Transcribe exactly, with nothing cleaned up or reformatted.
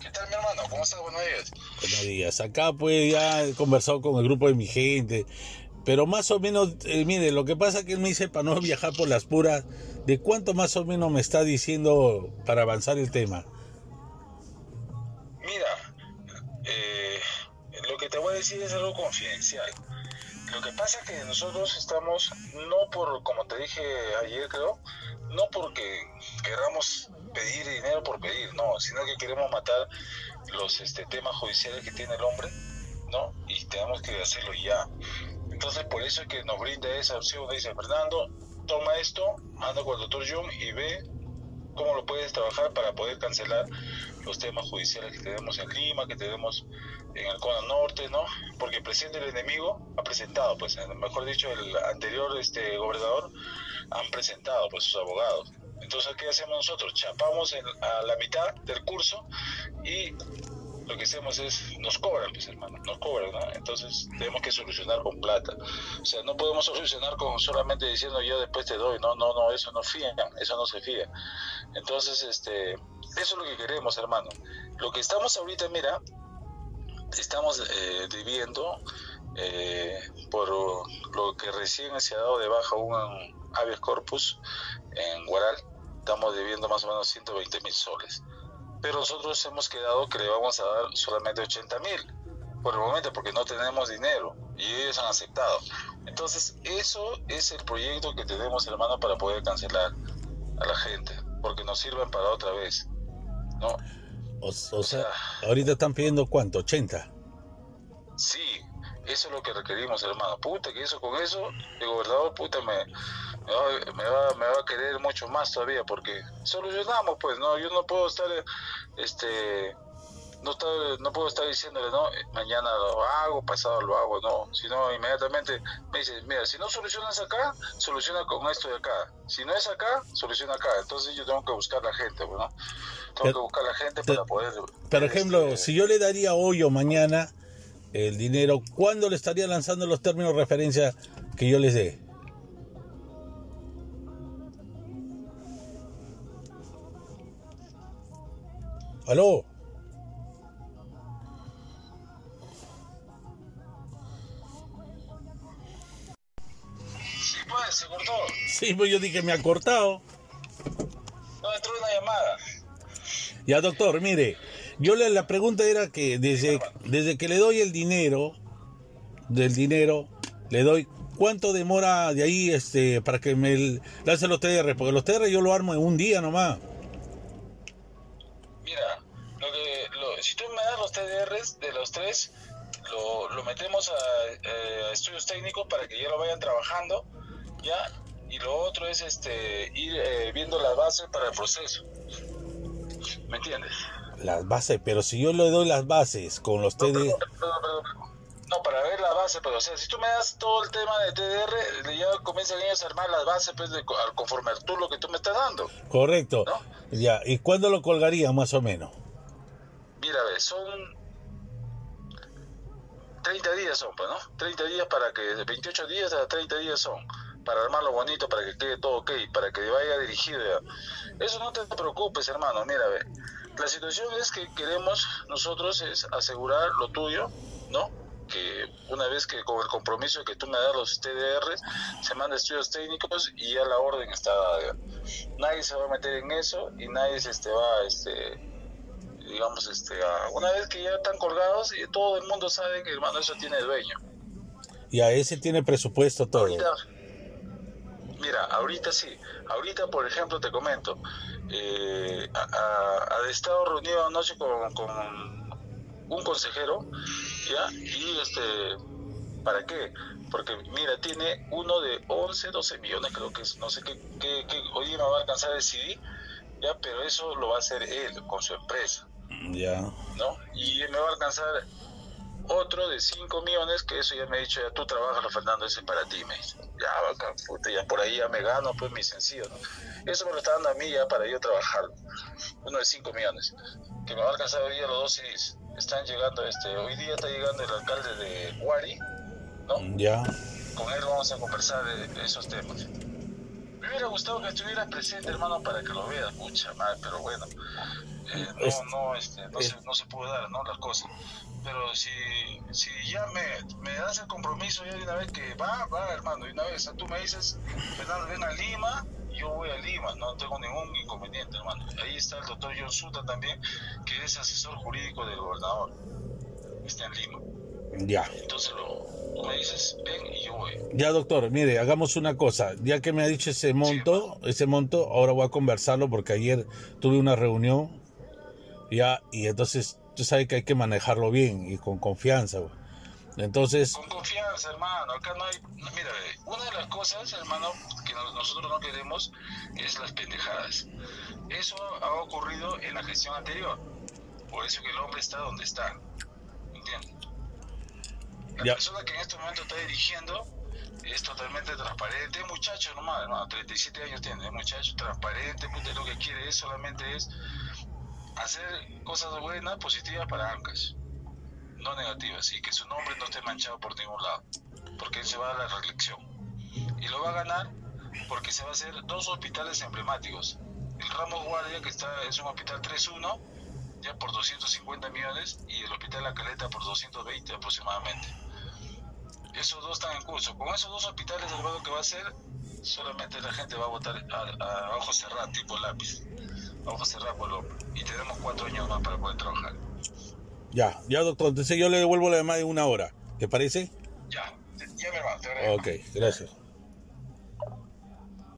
¿Qué tal, mi hermano? ¿Cómo estás? Buenos días. Buenos días. Acá pues ya he conversado con el grupo de mi gente, pero más o menos, eh, mire, lo que pasa es que él me dice para no viajar por las puras, ¿de cuánto más o menos me está diciendo para avanzar el tema? Mira, eh, lo que te voy a decir es algo confidencial. Lo que pasa es que nosotros estamos, no por, como te dije ayer creo, no porque queramos pedir dinero por pedir, no, sino que queremos matar los este, temas judiciales que tiene el hombre, ¿no? Y tenemos que hacerlo ya. Entonces por eso es que nos brinda esa opción, dice Fernando, toma esto, anda con el doctor Jung y ve cómo lo puedes trabajar para poder cancelar los temas judiciales que tenemos en Lima, que tenemos en el Cono Norte, ¿no? Porque el presidente del enemigo ha presentado, pues, mejor dicho, el anterior este gobernador han presentado, pues, sus abogados. Entonces, ¿qué hacemos nosotros? Chapamos en, a la mitad del curso y lo que hacemos es, nos cobran, pues, hermano, nos cobran, ¿no? Entonces, tenemos que solucionar con plata. O sea, no podemos solucionar con solamente diciendo yo después te doy, no, no, no, eso no fía, eso no se fía. Entonces, este, eso es lo que queremos, hermano. Lo que estamos ahorita, mira, estamos eh, debiendo eh, por lo que recién se ha dado de baja un habeas corpus en Guaral, estamos debiendo más o menos ciento veinte mil soles. Pero nosotros hemos quedado que le vamos a dar solamente ochenta mil por el momento porque no tenemos dinero y ellos han aceptado. Entonces eso es el proyecto que tenemos, hermano, para poder cancelar a la gente, porque nos sirven para otra vez, ¿no? O, o sea, ahorita están pidiendo ¿cuánto? ¿ochenta? Sí, eso es lo que requerimos, hermano. Puta, que eso con eso, el gobernador, puta, me, me, va, me, va, me va a querer mucho más todavía, porque solucionamos, pues, ¿no? Yo no puedo estar, este, no, estar, no puedo estar diciéndole, no, mañana lo hago, pasado lo hago, no, sino inmediatamente me dice, mira, si no solucionas acá, soluciona con esto de acá. Si no es acá, soluciona acá. Entonces yo tengo que buscar la gente, ¿no? Tengo pero, que buscar la gente para poder... Por ejemplo, este, si yo le daría hoy o mañana el dinero, ¿cuándo le estaría lanzando los términos de referencia que yo les dé? ¿Aló? Sí, pues, se cortó. Sí, pues yo dije, me ha cortado. No, entró una llamada. Ya, doctor, mire, yo le, la pregunta era que desde, desde que le doy el dinero, del dinero, le doy, ¿cuánto demora de ahí este para que me lance los T D R? Porque los T D R yo lo armo en un día nomás. Mira, lo que, lo, si tú me das los T D Rs de los tres, lo, lo metemos a, eh, a estudios técnicos para que ya lo vayan trabajando, ¿ya? Y lo otro es este ir eh, viendo las bases para el proceso. ¿Me entiendes? Las bases, pero si yo le doy las bases con los T D R... No, perdón, perdón, perdón. No, para ver la base, pero o sea, si tú me das todo el tema de T D R, ya comienzan ellos a armar las bases pues, de, conforme tú lo que tú me estás dando. Correcto. ¿No? Ya, ¿y cuándo lo colgaría más o menos? Mira, ve, son treinta días son, pues, ¿no? treinta días para que, de veintiocho días a treinta días son, para armarlo bonito, para que quede todo ok, para que vaya dirigido ya. Eso no te preocupes, hermano, mira, ve. La situación es que queremos nosotros es asegurar lo tuyo, ¿no? Que una vez que con el compromiso que tú me das los T D Rs, se manda estudios técnicos y ya la orden está dada. Nadie se va a meter en eso y nadie este, va este, digamos, este, a, una vez que ya están colgados y todo el mundo sabe que, hermano, eso tiene dueño. Y a ese tiene presupuesto todo. Ahorita, mira, ahorita sí. Ahorita, por ejemplo, te comento, eh, a, a, a estado reunido anoche con, con un consejero, ¿ya? Y este, ¿para qué? Porque, mira, tiene uno de once, doce millones, creo que es, no sé qué, qué, qué hoy me va a alcanzar el C D, ¿ya? Pero eso lo va a hacer él, con su empresa. Ya. ¿No? Y me va a alcanzar otro de cinco millones, que eso ya me ha dicho, ya tú trabajas, Fernando, ese es para ti, me dice. Ya, bacán, puta, ya por ahí ya me gano, pues mi sencillo, ¿no? Eso me lo está dando a mí ya para yo trabajarlo. Uno de cinco millones, que me va a alcanzar hoy día los dos C Ds. Están llegando, este, hoy día está llegando el alcalde de Huari, ¿no? Ya. Con él vamos a conversar de, de esos temas. Me hubiera gustado que estuvieras presente, hermano, para que lo veas, mucha madre, pero bueno. eh, no, Es- no, este, no, es- se, no se puede dar, ¿no? Las cosas. Pero si, si ya me, me das el compromiso ya de una vez que va, va, hermano, de una vez. O sea, tú me dices, Fernando, ven a Lima, yo voy a Lima, no tengo ningún inconveniente, hermano. Ahí está el doctor John Suta también, que es asesor jurídico del gobernador. Está en Lima. Ya. Entonces lo, tú me dices, ven y yo voy. Ya, doctor, mire, hagamos una cosa. Ya que me ha dicho ese monto, ese monto, ahora voy a conversarlo porque ayer tuve una reunión, ya, y entonces tú sabes que hay que manejarlo bien y con confianza, güey. Entonces, Con confianza, hermano. Acá no hay. no, Mira, eh, una de las cosas, hermano, que no- nosotros no queremos es las pendejadas. Eso ha ocurrido en la gestión anterior. Por eso que el hombre está donde está. ¿Entiendes? La Ya. persona que en este momento está dirigiendo es totalmente transparente. Es muchacho nomás, hermano. treinta y siete años tiene. Es muchacho transparente. Puta, lo que quiere es solamente es hacer cosas buenas, positivas para Ancash. No negativas, y que su nombre no esté manchado por ningún lado, porque él se va a la reelección y lo va a ganar porque se va a hacer dos hospitales emblemáticos. El Ramos Guardia, que está es un hospital tres uno, ya por doscientos cincuenta millones, y el hospital La Caleta por doscientos veinte aproximadamente. Esos dos están en curso. Con esos dos hospitales, hermano, que va a hacer, solamente la gente va a votar a, a, a ojos cerrados, tipo lápiz, a ojos cerrados por hombre, y tenemos cuatro años más para poder trabajar. ya, ya, doctor, entonces yo le devuelvo la llamada en una hora. ¿Te parece? Ya, ya me va, te agradezco. Ok, gracias.